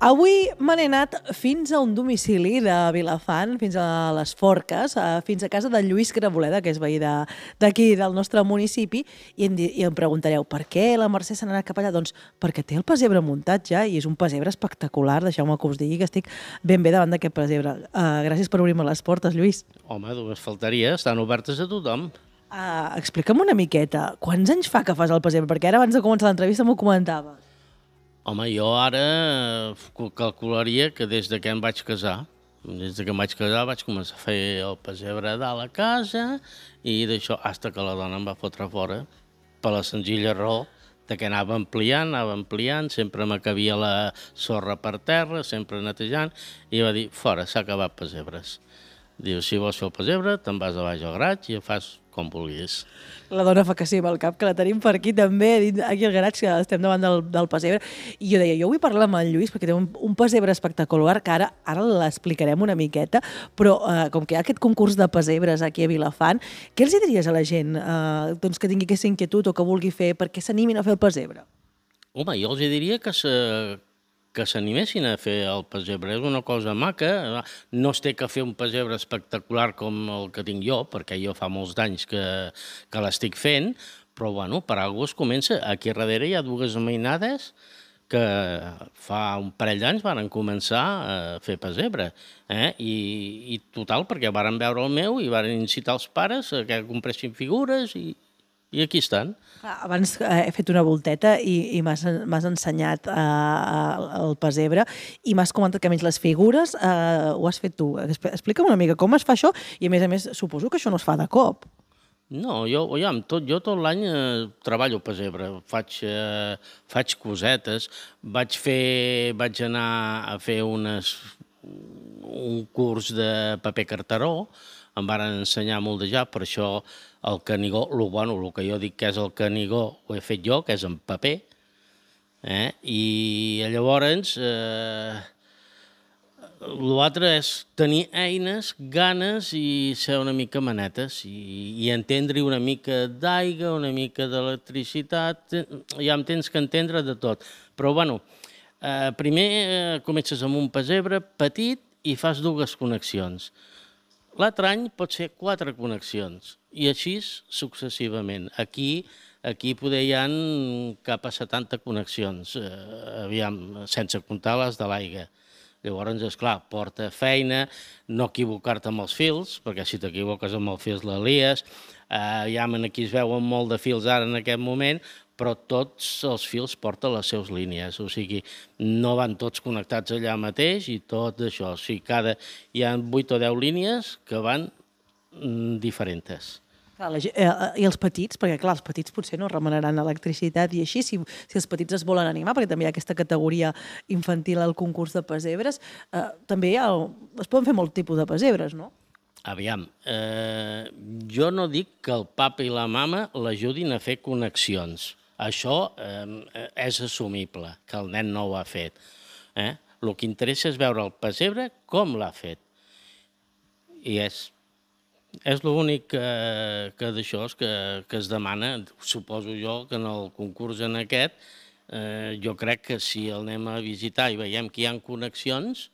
Avui me n'he anat fins a un domicili de Vilafant, fins a les Forques, fins a casa de Lluís Craboleda, que és veí d'aquí, del nostre municipi, i em preguntareu, per què la Mercè se n'ha anat cap allà? Doncs perquè té el pessebre muntat ja, i és un pessebre espectacular. Deixeu-me que us digui que estic ben bé davant d'aquest pessebre. Gràcies per obrir-me les portes, Lluís. Home, només faltaria, estan obertes a tothom. Explica'm una miqueta, quants anys fa que fas el pessebre? Perquè ara, abans de començar l'entrevista, m'ho comentaves. Home, jo ara calcularia que des de que em vaig casar, vaig començar a fer el pessebre a dalt a casa i d'això, fins que la dona em va fotre fora, per la senzilla raó de que anava ampliant, sempre m'acabia la sorra per terra, sempre netejant, i va dir, fora, s'ha acabat pessebres. Diu, si vols fer el pessebre, te'n vas a baix al garatge i el fas com vulguis. La dona fa que sí amb el cap, que la tenim per aquí també, aquí al garatge, que estem davant del pessebre. I jo deia, jo vull parlar amb el Lluís perquè té un pessebre espectacular, que ara l'explicarem una miqueta, però com que hi ha aquest concurs de pessebres aquí a Vilafant, què els diries a la gent doncs que tingui aquesta inquietud o que vulgui fer perquè s'animin a fer el pessebre? Home, jo els diria que s'animessin a fer el pessebre. És una cosa maca. No es té que fer un pessebre espectacular com el que tinc jo, perquè jo fa molts d'anys que l'estic fent, però bueno, per alguna cosa es comença. Aquí darrere hi ha dues mainades que fa un parell d'anys varen començar a fer pessebre. I total, perquè varen veure el meu i varen incitar els pares que compressin figures i aquí estan. Abans he fet una volteta i m'has ensenyat el pessebre i m'has comentat que a més les figures ho has fet tu. Explica'm una mica com es fa això i a més suposo que això no es fa de cop. No, jo tot l'any treballo pessebre, faig cosetes, vaig anar a fer un curs de paper carteró, em varen ensenyar a moldejar, per això el Canigó, el que jo dic que és el Canigó ho he fet jo, que és en paper, i llavors l'altre és tenir eines, ganes i ser una mica manetes i entendre una mica d'aigua, una mica d'electricitat, ja em tens que entendre de tot. Però bueno, primer comences amb un pessebre petit i fas dues connexions. L'altre any pot ser 4 connexions i així successivament. Aquí poder hi ha cap a 70 connexions, sense comptar les de l'aigua. Llavors, esclar, porta feina, no equivocar-te amb els fils, perquè si t'equivoques amb els fils la lies. Aquí es veuen molt de fils ara en aquest moment, però tots els fils porten les seves línies, o sigui, no van tots connectats allà mateix i tot això. O sigui, hi ha 8 o 10 línies que van diferents. I els petits, perquè clar, els petits potser no remenaran electricitat i així, si els petits es volen animar, perquè també hi ha aquesta categoria infantil al concurs de pessebres, també es poden fer molt tipus de pessebres, no? Aviam, jo no dic que el papa i la mama l'ajudin a fer connexions. Això és assumible, que el nen no ho ha fet. El que interessa és veure el pessebre com l'ha fet. I és l'únic que d'això que es demana. Suposo jo que en el concurs en aquest, jo crec que si el anem a visitar i veiem que hi ha connexions,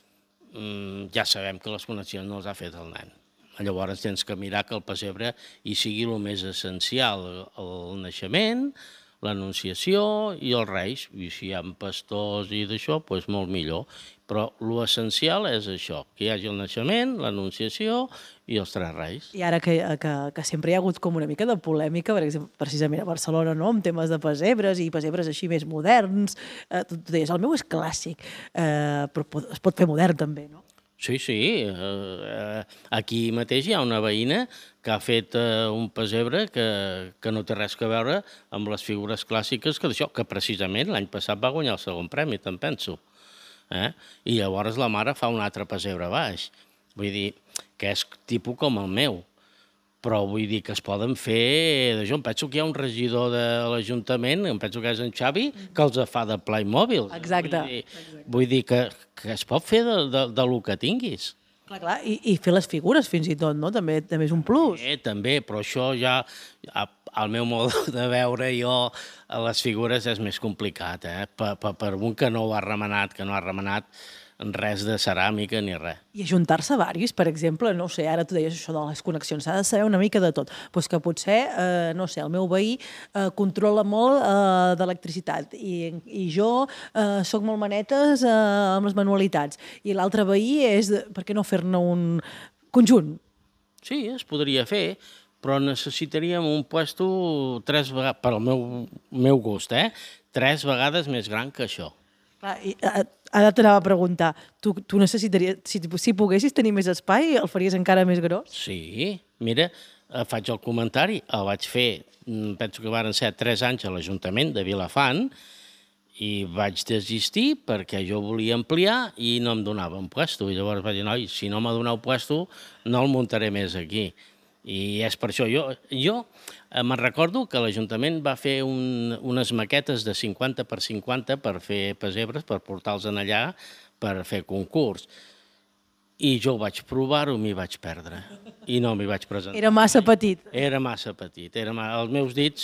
ja sabem que les connexions no les ha fet el nen. Llavors tens que mirar que el pessebre hi sigui el més essencial, el naixement, l'anunciació i els reis. I si hi ha pastors i d'això, doncs molt millor. Però l'essencial és això, que hi hagi el naixement, l'anunciació i els 3 reis. I ara que sempre hi ha hagut com una mica de polèmica, per exemple, precisament a Barcelona, no?, amb temes de pessebres i pessebres així més moderns, tu deies, el meu és clàssic, però es pot fer modern també, no? Sí. Aquí mateix hi ha una veïna que ha fet un pessebre que no té res a veure amb les figures clàssiques que precisament l'any passat va guanyar el segon premi, te'n penso. I llavors la mare fa un altre pessebre baix. Vull dir que és tipus com el meu. Però vull dir que es poden fer d'això. Em penso que hi ha un regidor de l'Ajuntament, em penso que és en Xavi, que els fa de Playmobil. Exacte. Vull dir que es pot fer del que tinguis. Clar, i fer les figures fins i tot, no? També és un plus. També, però això ja, al meu mod de veure jo, a les figures és més complicat, per un que no ho ha remenat, res de ceràmica ni res. I ajuntar-se varis, per exemple, no ho sé, ara tu deies això de les connexions, s'ha de saber una mica de tot. Doncs que potser, no sé, el meu veí controla molt d'electricitat i jo sóc molt manetes amb les manualitats i l'altre veí és, per què no fer-ne un conjunt? Sí, es podria fer, però necessitaríem un puesto 3 vegades, per al meu gust, 3 vegades més gran que això. Clar, ara t'anava a preguntar, tu necessitaries, si poguessis tenir més espai, el faries encara més gros? Sí, mira, faig el comentari, el vaig fer, penso que varen ser 3 anys a l'Ajuntament de Vilafant, i vaig desistir perquè jo volia ampliar i no em donava un puesto. I llavors vaig dir, noi, si no m'ha donat un puesto, no el muntaré més aquí. I és per això. Jo me'n recordo que l'Ajuntament va fer unes maquetes de 50 per 50 per fer pessebres, per portar-los allà, per fer concurs. I jo vaig provar-ho i m'hi vaig perdre. I no m'hi vaig presentar. Era massa petit. Era massa petit. Els meus dits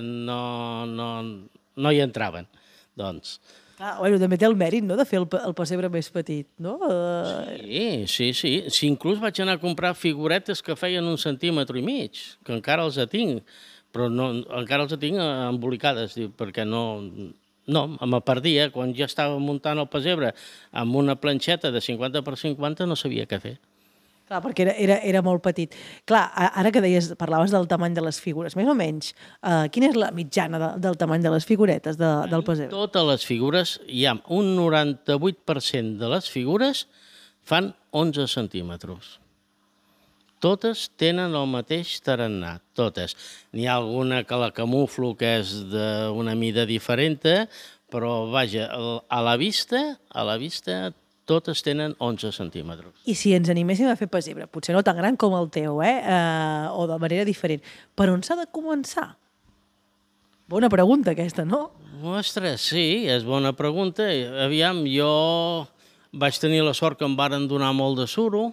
no hi entraven. Doncs... Clar, bueno, també té el mèrit, no?, de fer el pessebre més petit, no? Sí. Si inclús vaig anar a comprar figuretes que feien 1,5 centímetres, que encara els tinc, però no, encara els tinc embolicades, perquè no, me perdia. Quan ja estava muntant el pessebre amb una planxeta de 50 per 50 no sabia què fer. Clar, perquè era molt petit. Clar, ara que parlaves del tamany de les figures, més o menys, quina és la mitjana del tamany de les figuretes del pessebre? Totes les figures, hi ha un 98% de les figures fan 11 centímetres. Totes tenen el mateix tarannà, totes. N'hi ha alguna que la camuflo que és d'una mida diferent, però vaja, a la vista totes tenen 11 centímetres. I si ens animéssim a fer pessebre, potser no tan gran com el teu, o de manera diferent, per on s'ha de començar? Bona pregunta aquesta, no? Ostres, sí, és bona pregunta. Aviam, jo vaig tenir la sort que em varen donar molt de suro,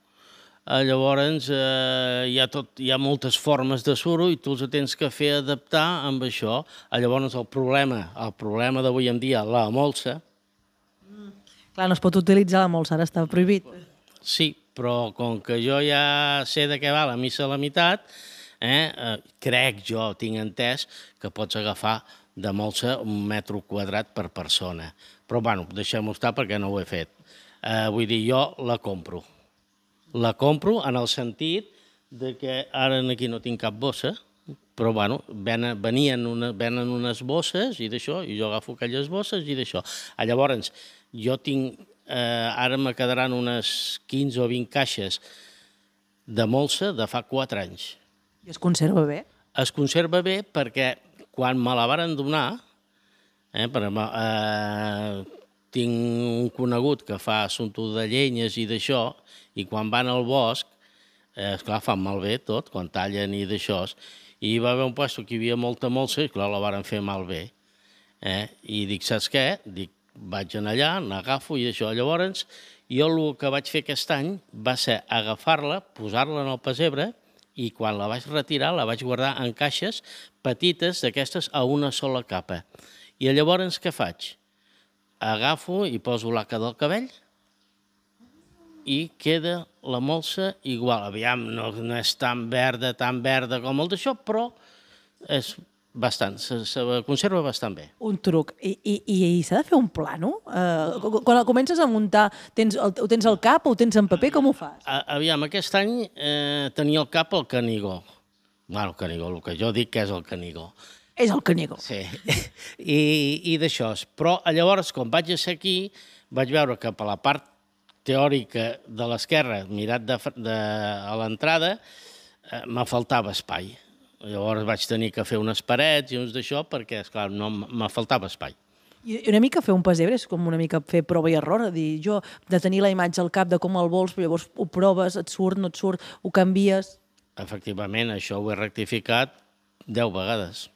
llavors hi ha moltes formes de suro i tu els tens que fer adaptar amb això. Llavors el problema d'avui en dia, la molsa. Clar, no es pot utilitzar la molsa, ara està prohibit. Sí, però com que jo ja sé de què va la missa a la meitat, crec jo, tinc entès, que pots agafar de molsa 1 metre quadrat per persona. Però, bueno, deixem-ho estar perquè no ho he fet. Vull dir, jo la compro. La compro en el sentit de que ara aquí no tinc cap bossa, però, bueno, venen unes bosses i d'això, i jo agafo aquelles bosses i d'això. Llavors, jo tinc, ara me quedaran unes 15 o 20 caixes de molsa de fa 4 anys. I es conserva bé? Es conserva bé perquè quan me la varen donar, tinc un conegut que fa assumpte de llenyes i d'això, i quan van al bosc, esclar, fan malbé tot, quan tallen i d'això, i hi va haver un lloc que hi havia molta molsa i, clar, la varen fer malbé. I dic, saps què? Dic, vaig anar allà, n'agafo i això. Llavors, jo el que vaig fer aquest any va ser agafar-la, posar-la en el pessebre i quan la vaig retirar la vaig guardar en caixes petites d'aquestes a una sola capa. I llavors què faig? Agafo i poso l'aca del cabell i queda la molsa igual. Aviam, no és tan verda com el d'això, però és bastant, se conserva bastant bé. Un truc. I s'ha de fer un plano? Quan comences a muntar, ho tens al cap o ho tens en paper? Com ho fas? Aviam, aquest any tenia al cap el Canigó. Bueno, el Canigó, el que jo dic que és el Canigó. És el Canigó. Sí, i d'això. Però llavors, quan vaig ser aquí, vaig veure que per la part teòrica de l'esquerra, mirat a l'entrada, me faltava espai. Llavors vaig tenir que fer unes parets i uns d'això perquè, esclar, no me faltava espai. I una mica fer un pessebre és com una mica fer prova i error, dir, jo de tenir la imatge al cap de com el vols, però llavors ho proves, et surt, no et surt, ho canvies... Efectivament, això ho he rectificat 10 vegades.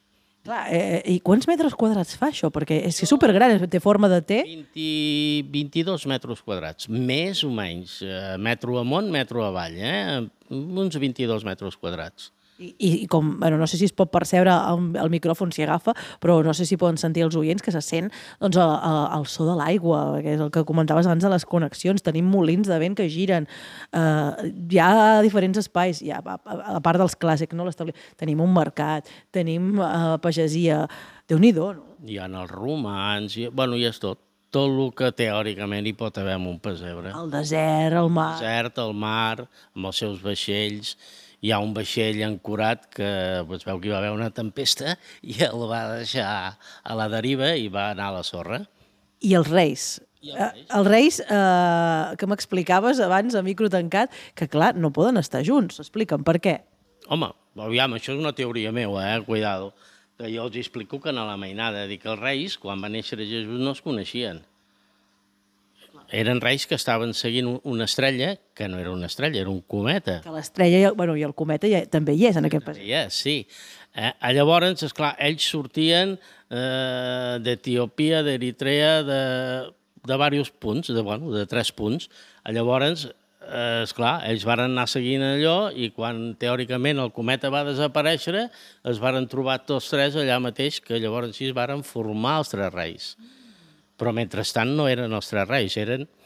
Clar, i quants metres quadrats fa això? Perquè és supergran, té forma de T. 22 metres quadrats, més o menys, metro amunt, metro avall, uns 22 metres quadrats. I com, bueno, no sé si es pot percebre el micròfon si agafa, però no sé si poden sentir els oients que se sent doncs, el so de l'aigua, que és el que comentaves abans de les connexions. Tenim molins de vent que giren. Hi ha diferents espais, a part dels clàssics, no? Tenim un mercat, tenim pagesia. Déu-n'hi-do, no? Hi ha els romans, bueno, hi és tot. Tot el que teòricament hi pot haver en un pessebre. El desert, el mar... El desert, el mar, amb els seus vaixells. Hi ha un vaixell ancorat que es veu que hi va haver una tempesta i el va deixar a la deriva i va anar a la sorra. I els reis. Els reis que m'explicaves abans a micro tancat, que clar, no poden estar junts. Explica'm per què. Home, aviam, això és una teoria meva, cuidado. Que jo els explico que en la mainada, dic que els reis, quan va néixer Jesús, no es coneixien. Eren reis que estaven seguint una estrella, que no era una estrella, era un cometa. Que l'estrella i el cometa també hi és en aquest pas. Hi és, sí. Llavors, esclar, ells sortien d'Etiòpia, d'Eritrea, de diversos punts, de 3 punts. Llavors, esclar, ells van anar seguint allò i quan teòricament el cometa va desaparèixer, es van trobar tots 3 allà mateix, que llavors sí es van formar els 3 reis. Però mentrestant no eren els 3 reis,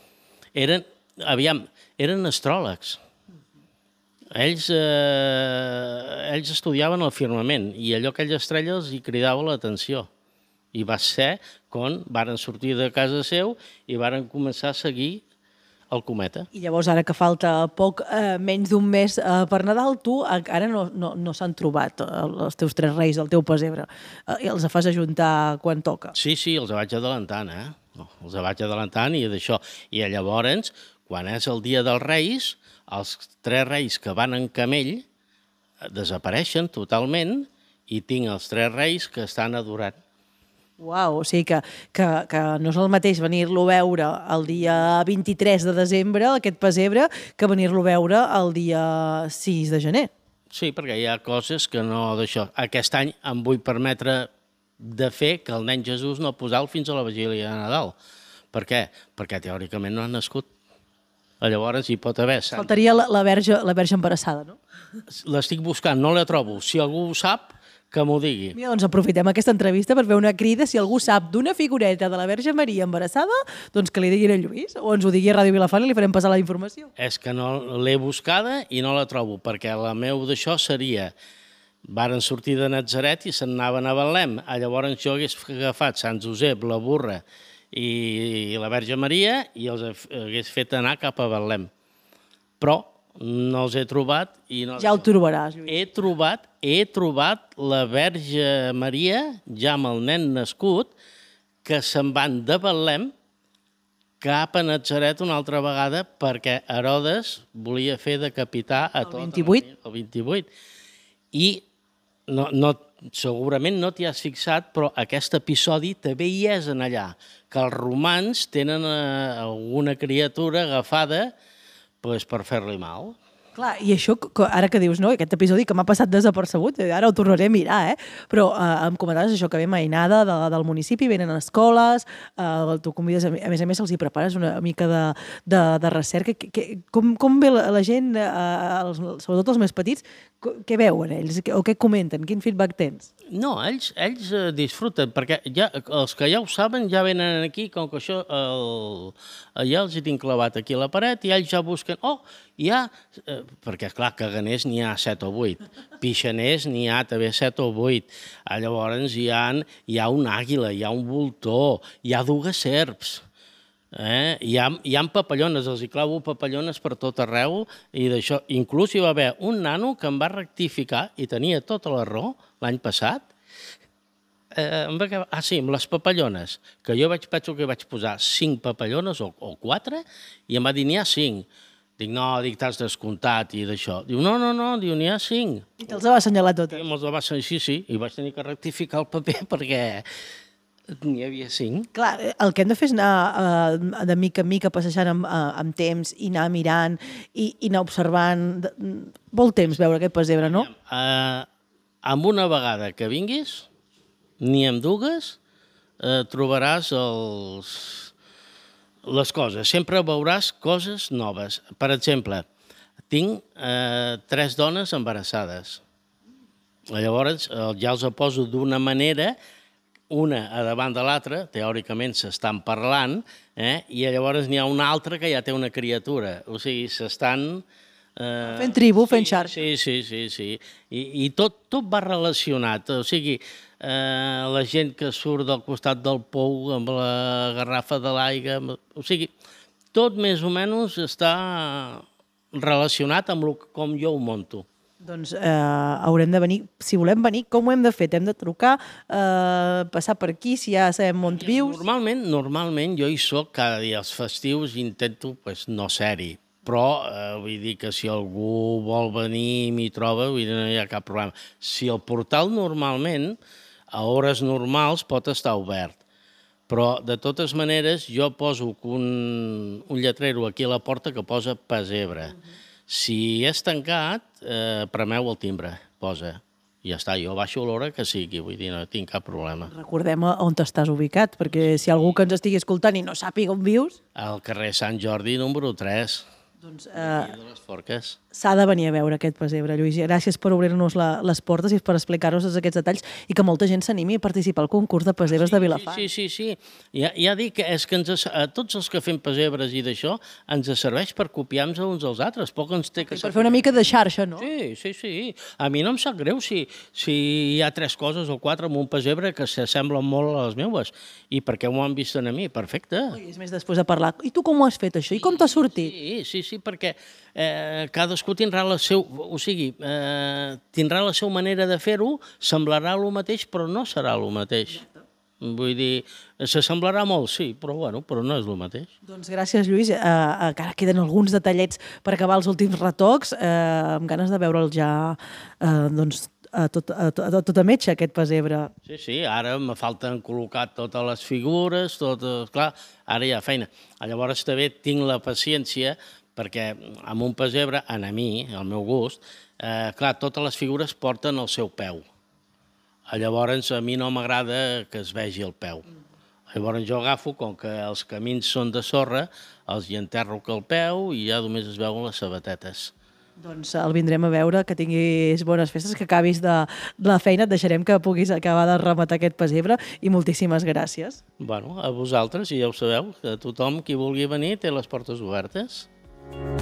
eren astròlegs. Ells estudiaven el firmament i allò, aquelles estrelles, hi cridava l'atenció. I va ser quan varen sortir de casa seu i varen començar a seguir el cometa. I llavors, ara que falta poc, menys d'un mes per Nadal, tu encara no s'han trobat els teus 3 reis, el teu pessebre. I els fas ajuntar quan toca. Sí, els vaig adelantant, Els vaig adelantant i d'això. I llavors, quan és el dia dels Reis, els 3 reis que van en camell desapareixen totalment i tinc els 3 reis que estan adorant. Uau, o sigui que no és el mateix venir-lo a veure el dia 23 de desembre, aquest pessebre, que venir-lo a veure el dia 6 de gener. Sí, perquè hi ha coses que no d'això. Aquest any em vull permetre de fer que el nen Jesús no posar-lo fins a la vigília de Nadal. Per què? Perquè teòricament no ha nascut. Llavors hi pot haver... Faltaria la verge embarassada, no? L'estic buscant, no la trobo. Si algú ho sap, que m'ho digui. Mira, doncs aprofitem aquesta entrevista per fer una crida. Si algú sap d'una figureta de la Verge Maria embarassada, doncs que li diguin a Lluís o ens ho digui a Ràdio Vilafant i li farem passar la informació. És que no l'he buscada i no la trobo, perquè la meu d'això seria... Varen sortir de Natzaret i se'n anaven a Betlem. Llavors jo hagués agafat Sant Josep, la burra i la Verge Maria i els hagués fet anar cap a Betlem. Però no els he trobat. I no... Ja ho trobaràs, Lluís. He trobat la Verge Maria, ja amb el nen nascut, que se'n van de Betlem cap a Natzaret una altra vegada perquè Herodes volia fer decapitar a tot. El 28? El 28. I segurament no t'hi has fixat, però aquest episodi també hi és en allà, que els romans tenen alguna criatura agafada per fer-li mal. Clar, i això, ara que dius, no, aquest episodi que m'ha passat desapercebut, ara ho tornaré a mirar, però em comentaves això, que ve mainada del municipi, venen a escoles, tu convides, a més els hi prepares una mica de recerca. Com ve la gent, sobretot els més petits, què veuen ells o què comenten? Quin feedback tens? No, ells disfruten, perquè els que ja ho saben ja venen aquí, com que això ja els hi tinc clavat aquí a la paret i ells ja busquen, perquè clar, caganers n'hi ha 7 o 8, pixaners n'hi ha també 7 o 8, llavors hi ha un àguila, hi ha un voltor, hi ha 2 serps, hi ha papallones, els hi clavo papallones per tot arreu i d'això. Inclús hi va haver un nano que em va rectificar i tenia tota la raó l'any passat. Amb les papallones, que jo penso que vaig posar 5 papallones o 4 i em va dir n'hi ha 5. Dic, no, t'has descomptat i d'això. Diu, no, diu, n'hi ha 5. I te'ls va assenyalar totes. Sí, i vaig tenir que rectificar el paper perquè n'hi havia 5. Clar, el que hem de fer és anar de mica en mica passejant amb temps i anar mirant i anar observant. Vol temps veure aquest pessebre, no? Amb una vegada que vinguis, ni amb dues trobaràs les coses. Sempre veuràs coses noves. Per exemple, tinc 3 dones embarassades. Llavors, ja els poso d'una manera, una a davant de l'altra, teòricament s'estan parlant, i llavors n'hi ha una altra que ja té una criatura. O sigui, s'estan... Fent tribu, fent xarxa. Sí. I tot va relacionat. O sigui, la gent que surt del costat del pou amb la garrafa de l'aigua... O sigui, tot més o menys està relacionat amb com jo ho monto. Doncs haurem de venir, si volem venir, com ho hem de fer? Hem de trucar, passar per aquí, si ja sabem on vius? Normalment jo hi soc cada dia. Els festius intento no ser-hi, però vull dir que si algú vol venir i m'hi troba, vull dir, no hi ha cap problema. Si el portal normalment, a hores normals, pot estar obert, però de totes maneres jo poso un lletrero aquí a la porta que posa pessebre. Si és tancat, premeu el timbre, posa. I ja està, jo baixo l'hora que sigui, vull dir, no tinc cap problema. Recordem on t'estàs ubicat, perquè si algú que ens estigui escoltant i no sàpiga on vius... Al carrer Sant Jordi, número 3. Doncs de les Forques. s'ha de venir a veure aquest pessebre, Lluís. Gràcies per obrir-nos les portes i per explicar-nos aquests detalls i que molta gent s'animi a participar al concurs de pessebres de Vilafant. Sí. Ja dic, és que tots els que fem pessebres i d'això ens serveix per copiar-nos uns als altres. Poc ens té que... Per fer una mica de xarxa, no? Sí. A mi no em sap greu si hi ha 3 coses o 4 en un pessebre que s'assemblen molt a les meues. I per què m'ho han vist a mi? Perfecte. És més, després de parlar, i tu com ho has fet, això? I com t'ha sortit? Sí, perquè cadascú tindrà la seva manera de fer-ho, semblarà el mateix, però no serà el mateix. Vull dir, s'assemblarà molt, sí, però no és el mateix. Doncs gràcies, Lluís. Encara queden alguns detallets per acabar els últims retocs, amb ganes de veure'l ja a tota metxa, aquest pessebre. Sí, ara me falten col·locar totes les figures, clar, ara hi ha feina. Llavors també tinc la paciència perquè amb un pessebre, a mi, al meu gust, clar, totes les figures porten el seu peu. Llavors a mi no m'agrada que es vegi el peu. Llavors jo agafo, com que els camins són de sorra, els hi enterro el peu i ja només es veuen les sabatetes. Doncs el vindrem a veure, que tinguis bones festes, que acabis de la feina, et deixarem que puguis acabar de rematar aquest pessebre i moltíssimes gràcies. A vosaltres, i ja ho sabeu, que tothom qui vulgui venir té les portes obertes.